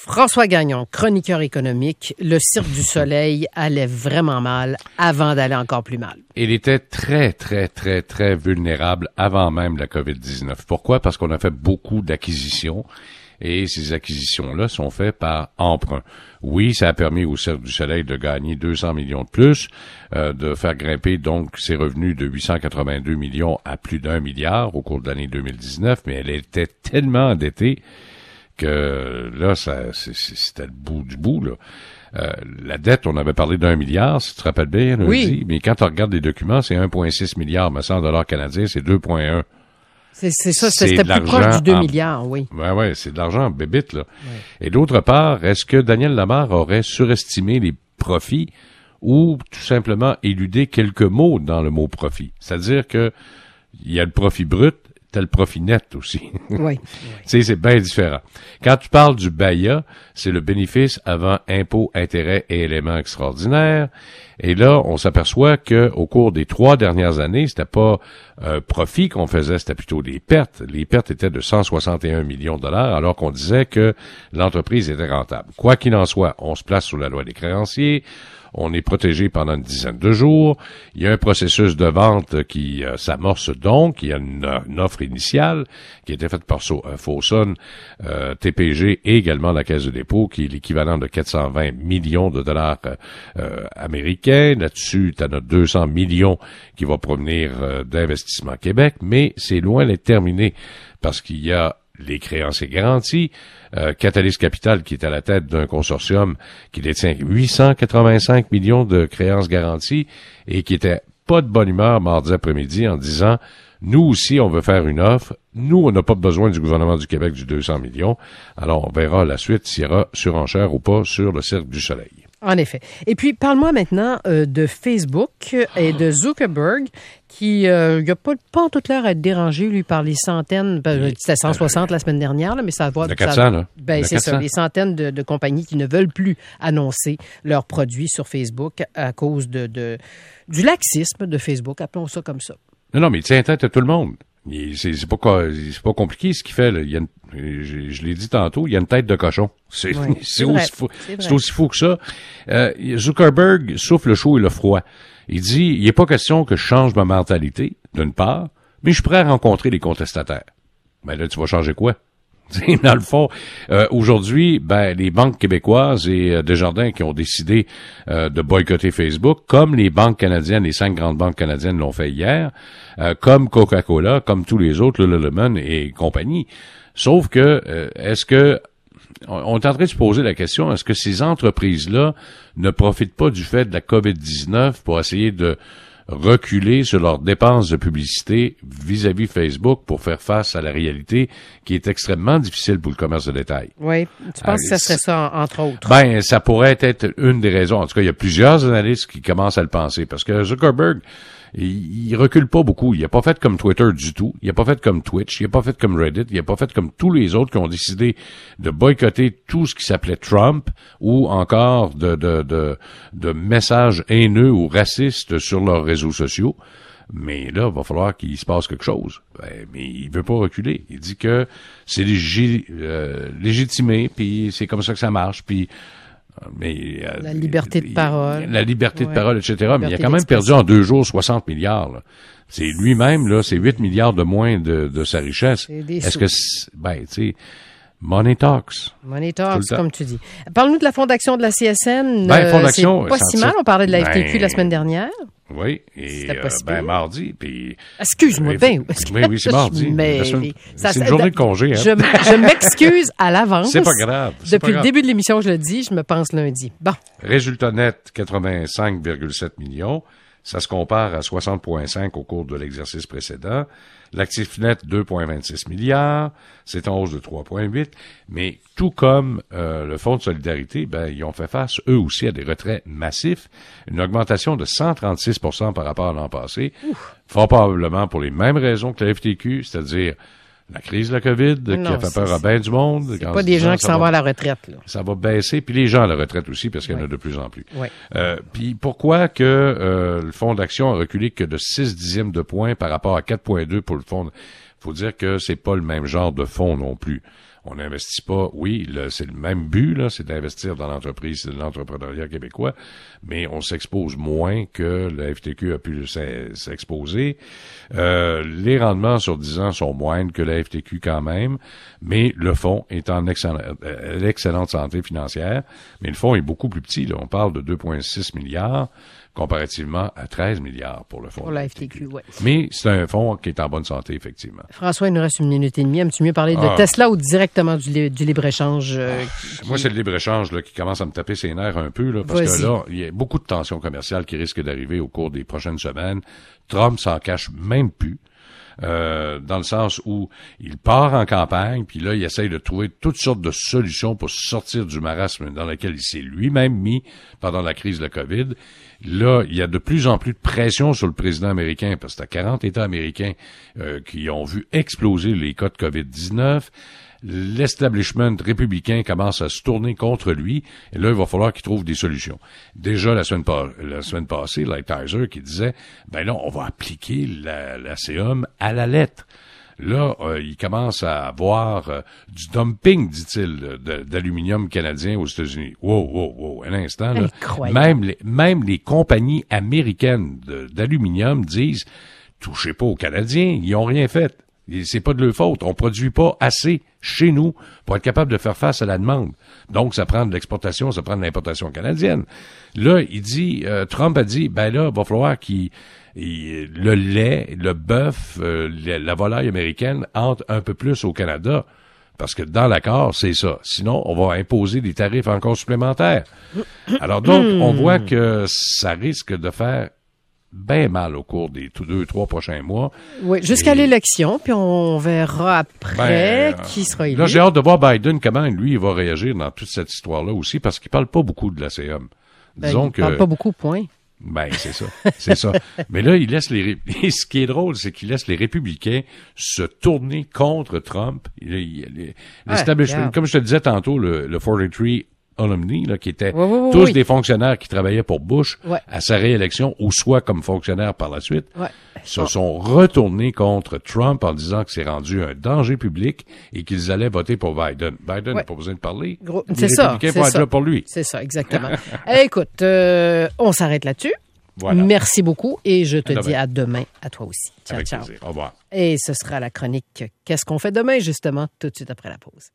François Gagnon, chroniqueur économique, le Cirque du Soleil allait vraiment mal avant d'aller encore plus mal. Il était très, très, très, très vulnérable avant même la COVID-19. Pourquoi? Parce qu'on a fait beaucoup d'acquisitions et ces acquisitions-là sont faites par emprunt. Oui, ça a permis au Cirque du Soleil de gagner 200 millions de plus, de faire grimper donc ses revenus de 882 millions à plus d'1 milliard au cours de l'année 2019, mais elle était tellement endettée que là, c'était le bout du bout, là. La dette, on avait parlé d'1 milliard, si tu te rappelles bien, lundi, oui. Mais quand tu regardes les documents, c'est 1,6 milliard, mais 100 $ canadiens, c'est 2,1. C'est ça, c'était plus proche du 2 milliards, oui. Ouais, c'est de l'argent en bébite, là. Ouais. Et d'autre part, est-ce que Daniel Lamarre aurait surestimé les profits ou tout simplement éludé quelques mots dans le mot profit? C'est-à-dire que il y a le profit brut, t'as le profit net aussi. Oui. Tu sais, c'est bien différent. Quand tu parles du BAIA, c'est le bénéfice avant impôts, intérêts et éléments extraordinaires. Et là, on s'aperçoit que au cours des 3 dernières années, c'était pas profit qu'on faisait, c'était plutôt des pertes. Les pertes étaient de 161 millions de dollars, alors qu'on disait que l'entreprise était rentable. Quoi qu'il en soit, on se place sous la loi des créanciers. On est protégé pendant une dizaine de jours. Il y a un processus de vente qui s'amorce donc. Il y a une offre initiale qui a été faite par Fosun, TPG et également la Caisse de dépôt, qui est l'équivalent de 420 millions de dollars américains. Là-dessus, tu en as 200 millions qui vont provenir d'Investissement Québec, mais c'est loin d'être terminé parce qu'il y a les créanciers garantis, Catalyst Capital qui est à la tête d'un consortium qui détient 885 millions de créances garanties et qui était pas de bonne humeur mardi après-midi en disant « Nous aussi, on veut faire une offre. Nous, on n'a pas besoin du gouvernement du Québec du 200 millions. Alors, on verra la suite s'il y aura surenchère ou pas sur le Cirque du Soleil. » En effet. Et puis, parle-moi maintenant de Facebook et de Zuckerberg qui, il n'y a pas en toute l'heure à être dérangé, lui, par les centaines, c'était 160 la semaine dernière, là, mais ça va... De 400, là. Ben, c'est 400. Ça, les centaines de compagnies qui ne veulent plus annoncer leurs produits sur Facebook à cause du laxisme de Facebook, appelons ça comme ça. Non, mais il tient tête à tout le monde. C'est pas compliqué ce qu'il fait, là. Je l'ai dit tantôt, il y a une tête de cochon. C'est aussi fou que ça. Zuckerberg souffle le chaud et le froid. Il dit, il n'est pas question que je change ma mentalité, d'une part, mais je suis prêt à rencontrer les contestataires. Ben là, tu vas changer quoi? Dans le fond, aujourd'hui, les banques québécoises et Desjardins qui ont décidé de boycotter Facebook, comme les banques canadiennes, les 5 grandes banques canadiennes l'ont fait hier, comme Coca-Cola, comme tous les autres, Lululemon et compagnie. Sauf que, est-ce que on est en train de se poser la question, est-ce que ces entreprises-là ne profitent pas du fait de la COVID-19 pour essayer de reculer sur leurs dépenses de publicité vis-à-vis Facebook pour faire face à la réalité qui est extrêmement difficile pour le commerce de détail. Oui, tu penses que ça serait ça, entre autres? Ben, ça pourrait être une des raisons. En tout cas, il y a plusieurs analystes qui commencent à le penser parce que Zuckerberg, il recule pas beaucoup. Il a pas fait comme Twitter du tout. Il a pas fait comme Twitch. Il a pas fait comme Reddit. Il a pas fait comme tous les autres qui ont décidé de boycotter tout ce qui s'appelait Trump ou encore de messages haineux ou racistes sur leurs réseaux sociaux. Mais là, il va falloir qu'il se passe quelque chose. Mais il veut pas reculer. Il dit que c'est légitimé, puis c'est comme ça que ça marche, puis la liberté de parole. La liberté de parole, etc. Mais il a quand même perdu en 2 jours 60 milliards. Là. C'est lui-même, là, c'est 8 milliards de moins de sa richesse. Est-ce que, tu sais, money talks. Money talks, comme tu dis. Parle-nous de la fondation de la CSN. Fondation, c'est pas si mal. On parlait de la FTQ la semaine dernière. Oui, et mardi, puis... Excuse-moi, oui, c'est mardi. Mais c'est une journée de congé. Hein? Je m'excuse à l'avance. C'est pas grave. Depuis le début de l'émission, je le dis, je me pense lundi. Bon. Résultat net, 85,7 millions. Ça se compare à 60,5 au cours de l'exercice précédent. L'actif net, 2,26 milliards. C'est en hausse de 3,8. Mais tout comme le Fonds de solidarité, ils ont fait face, eux aussi, à des retraits massifs. Une augmentation de 136 % par rapport à l'an passé. Fort probablement pour les mêmes raisons que la FTQ, c'est-à-dire la crise de la COVID qui a fait peur à bien du monde. C'est pas des gens qui s'en vont à la retraite. Là. Ça va baisser, puis les gens à la retraite aussi, parce qu'il y en a de plus en plus. Oui. Puis pourquoi que le fonds d'action a reculé que de 0,6 de point par rapport à 4,2 pour le fonds? Faut dire que c'est pas le même genre de fonds non plus. On n'investit pas, oui, c'est le même but, là, c'est d'investir dans l'entreprise, c'est de l'entrepreneuriat québécois, mais on s'expose moins que la FTQ a pu s'exposer. Les rendements sur 10 ans sont moindres que la FTQ quand même, mais le fonds est en excellente santé financière, mais le fonds est beaucoup plus petit, là. On parle de 2,6 milliards comparativement à 13 milliards pour le fonds. Pour la FTQ, oui. Mais c'est un fonds qui est en bonne santé, effectivement. François, il nous reste 1 minute et demie. Aimes-tu mieux parler de Tesla ou directement du libre-échange? Moi, c'est le libre-échange là, qui commence à me taper ses nerfs un peu, là, parce que là, il y a beaucoup de tensions commerciales qui risquent d'arriver au cours des prochaines semaines. Trump s'en cache même plus. Dans le sens où il part en campagne, puis là, il essaye de trouver toutes sortes de solutions pour sortir du marasme dans lequel il s'est lui-même mis pendant la crise de la COVID. Là, il y a de plus en plus de pression sur le président américain, parce que t'as 40 États américains qui ont vu exploser les cas de COVID-19. L'establishment républicain commence à se tourner contre lui, et là, il va falloir qu'il trouve des solutions. Déjà, la semaine passée, Lighthizer qui disait, ben là, on va appliquer la CEUM à la lettre. Là, il commence à avoir du dumping, dit-il, d'aluminium canadien aux États-Unis. Wow, un instant, là. Même les compagnies américaines d'aluminium disent, touchez pas aux Canadiens, ils ont rien fait. C'est pas de leur faute. On produit pas assez chez nous pour être capable de faire face à la demande. Donc, ça prend de l'exportation, ça prend de l'importation canadienne. Là, il dit, Trump a dit, ben là, il va falloir le lait, le bœuf, la volaille américaine entre un peu plus au Canada. Parce que dans l'accord, c'est ça. Sinon, on va imposer des tarifs encore supplémentaires. Alors donc, on voit que ça risque de faire bien mal au cours des 2-3 prochains mois. Oui, jusqu'à l'élection, puis on verra après qui sera élu. Là, j'ai hâte de voir Biden, comment lui, il va réagir dans toute cette histoire-là aussi, parce qu'il parle pas beaucoup de la CEUM. Disons il parle pas beaucoup, point. Ben, c'est ça. Mais là, il laisse ce qui est drôle, c'est qu'il laisse les républicains se tourner contre Trump. L'establishment, comme je te disais tantôt, le 43 alumni, là, qui étaient tous des fonctionnaires qui travaillaient pour Bush à sa réélection, ou soit comme fonctionnaires par la suite, se sont retournés contre Trump en disant que c'est rendu un danger public et qu'ils allaient voter pour Biden. Biden n'a pas besoin de parler. C'est ça. Les républicains vont être là pour lui. C'est ça, exactement. Écoute, on s'arrête là-dessus. Voilà. Merci beaucoup et je te dis à demain, à toi aussi. Ciao, Avec plaisir. Au revoir. Et ce sera la chronique « Qu'est-ce qu'on fait demain ?» justement, tout de suite après la pause.